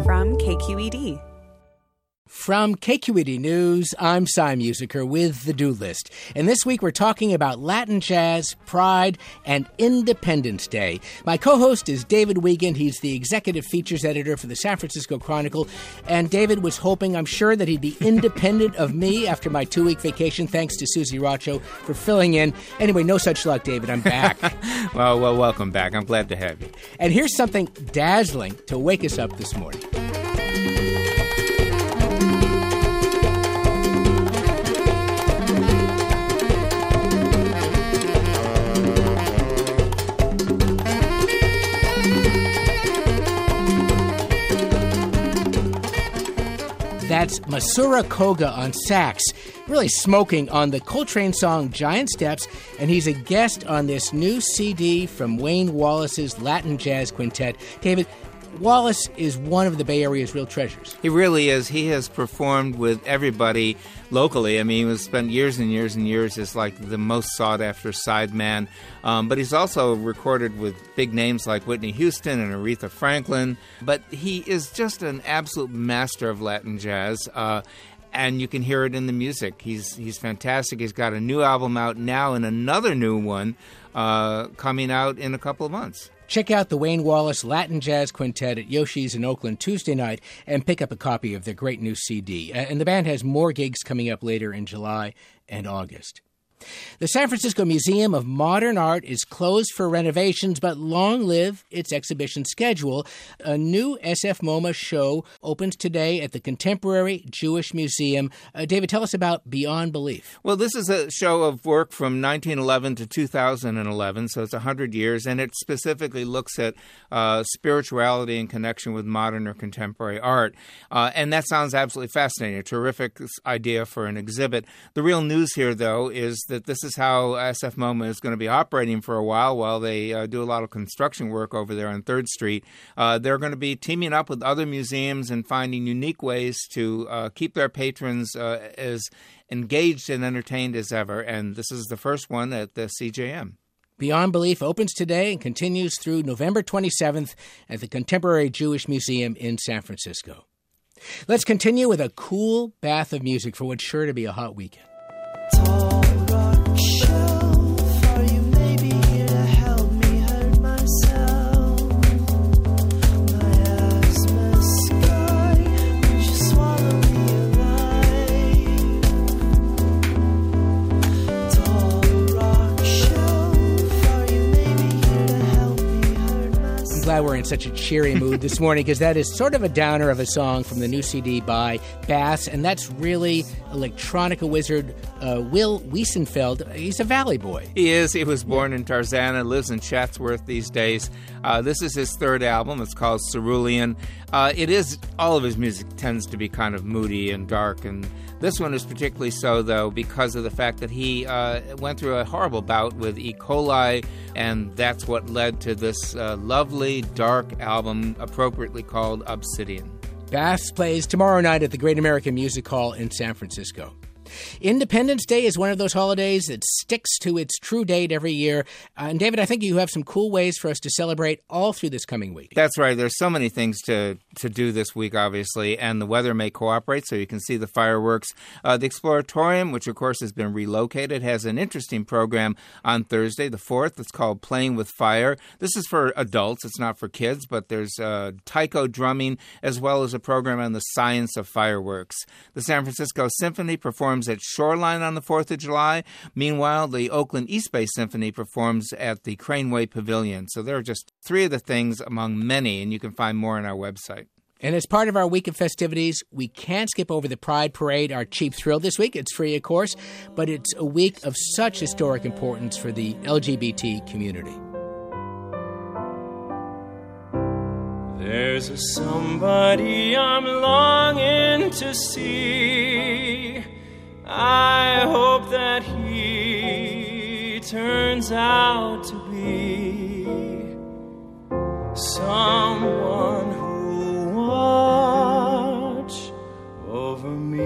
From KQED. From KQED News, I'm Cy Musiker with the Do List. And this week we're talking about Latin jazz, pride, and Independence Day. My co-host is David Wiegand. He's the executive features editor for the San Francisco Chronicle. And David was hoping, I'm sure, that he'd be independent of me after my 2-week vacation. Thanks to Susie Racho for filling in. Anyway, no such luck, David. I'm back. Well, welcome back. I'm glad to have you. And here's something dazzling to wake us up this morning. That's Masura Koga on sax, really smoking on the Coltrane song Giant Steps, and he's a guest on this new CD from Wayne Wallace's Latin Jazz Quintet. David, Wallace is one of the Bay Area's real treasures. He really is. He has performed with everybody locally. I mean, he was spent years and years and years as like the most sought-after sideman. But he's also recorded with big names like Whitney Houston and Aretha Franklin. But he is just an absolute master of Latin jazz. And you can hear it in the music. He's fantastic. He's got a new album out now and another new one coming out in a couple of months. Check out the Wayne Wallace Latin Jazz Quintet at Yoshi's in Oakland Tuesday night and pick up a copy of their great new CD. And the band has more gigs coming up later in July and August. The San Francisco Museum of Modern Art is closed for renovations, but long live its exhibition schedule. A new SF MoMA show opens today at the Contemporary Jewish Museum. David, tell us about Beyond Belief. Well, this is a show of work from 1911 to 2011, so it's 100 years, and it specifically looks at spirituality in connection with modern or contemporary art. And that sounds absolutely fascinating, a terrific idea for an exhibit. The real news here, though, is that this is how SF MoMA is going to be operating for a while they do a lot of construction work over there on 3rd Street. They're going to be teaming up with other museums and finding unique ways to keep their patrons as engaged and entertained as ever. And this is the first one at the CJM. Beyond Belief opens today and continues through November 27th at the Contemporary Jewish Museum in San Francisco. Let's continue with a cool bath of music for what's sure to be a hot weekend. Glad we're in such a cheery mood this morning because that is sort of a downer of a song from the new CD by Bass, and that's really electronica wizard Will Wiesenfeld. He's a Valley boy. He is. He was born in Tarzana, lives in Chatsworth these days. This is his third album. It's called Cerulean. All of his music tends to be kind of moody and dark, and this one is particularly so, though, because of the fact that he went through a horrible bout with E. coli, and that's what led to this lovely, dark album appropriately called Obsidian. Bass plays tomorrow night at the Great American Music Hall in San Francisco. Independence Day is one of those holidays that sticks to its true date every year. And David, I think you have some cool ways for us to celebrate all through this coming week. That's right. There's so many things to do this week, obviously, and the weather may cooperate so you can see the fireworks. The Exploratorium, which of course has been relocated, has an interesting program on Thursday, the 4th. It's called Playing with Fire. This is for adults. It's not for kids, but there's taiko drumming as well as a program on the science of fireworks. The San Francisco Symphony performs at Shoreline on the 4th of July. Meanwhile, the Oakland East Bay Symphony performs at the Craneway Pavilion. So there are just 3 of the things among many, and you can find more on our website. And as part of our week of festivities, we can't skip over the Pride Parade, our cheap thrill this week. It's free, of course, but it's a week of such historic importance for the LGBT community. There's a somebody I'm longing to see. I hope that he turns out to be someone who'll watch over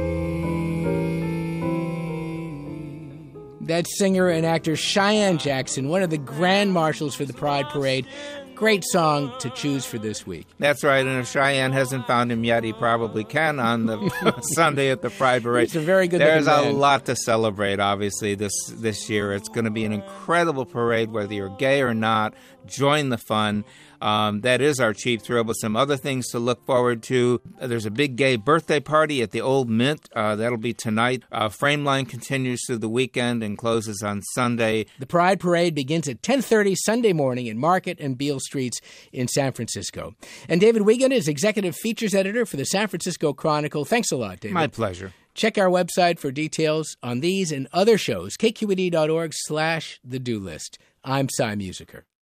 me. That's singer and actor Cheyenne Jackson, one of the grand marshals for the Pride Parade. great song to choose for this week. That's right, and if Cheyenne hasn't found him yet, he probably can on the Sunday at the Pride Parade. It's a very good There's a man. lot to celebrate, obviously, this year. It's going to be an incredible parade, whether you're gay or not. Join the fun. That is our Cheap Thrill, but some other things to look forward to. There's a big gay birthday party at the Old Mint. That'll be tonight. Frameline continues through the weekend and closes on Sunday. The Pride Parade begins at 10:30 Sunday morning in Market and Beale Streets in San Francisco. And David Wiegand is Executive Features Editor for the San Francisco Chronicle. Thanks a lot, David. My pleasure. Check our website for details on these and other shows, kqed.org/the-do list. I'm Cy Musiker.